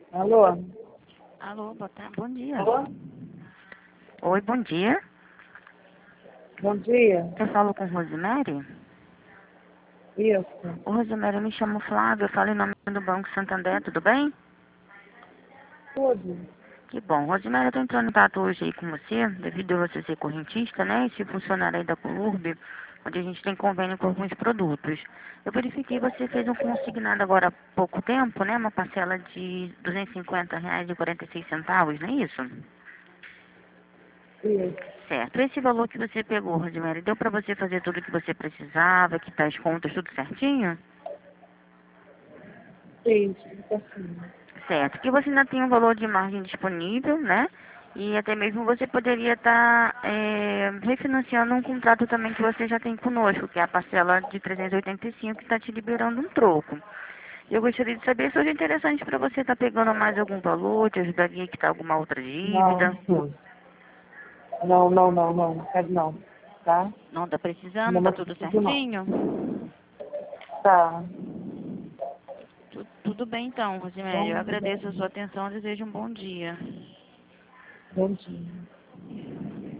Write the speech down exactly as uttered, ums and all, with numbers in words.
Alô? Alô, boa tarde, bom dia. Alô? Oi, bom dia. Bom dia. Eu falo com Rosemary. Isso. Ô, Rosemary, eu me chamo Flávia, eu falo em nome do Banco Santander, tudo bem? Tudo. Que bom. Rosemary, eu tô entrando em contato hoje aí com você, devido a você ser correntista, né, e ser funcionária aí da Colurb, onde a gente tem convênio com alguns produtos. Eu verifiquei que você fez um consignado agora há pouco tempo, né, uma parcela de duzentos e cinquenta reais e quarenta e seis centavos, não é isso? Isso. Certo. Esse valor que você pegou, Rosemary, deu para você fazer tudo o que você precisava, quitar as contas, tudo certinho? Sim, tudo assim. Certo. Que você ainda tem um valor de margem disponível, né? E até mesmo você poderia estar é, refinanciando um contrato também que você já tem conosco, que é a parcela de trezentos e oitenta e cinco que está te liberando um troco. Eu gostaria de saber se hoje é interessante para você estar pegando mais algum valor, te ajudaria a quitar alguma outra Não, dívida. sim. Não, não, não, não. Não quero não. Tá? Não está precisando, Não, está não tudo preciso não. certinho? Tá. Tu- Tudo bem então, Rosemary. Eu Bom, agradeço a sua atenção e desejo um bom dia. bom dia.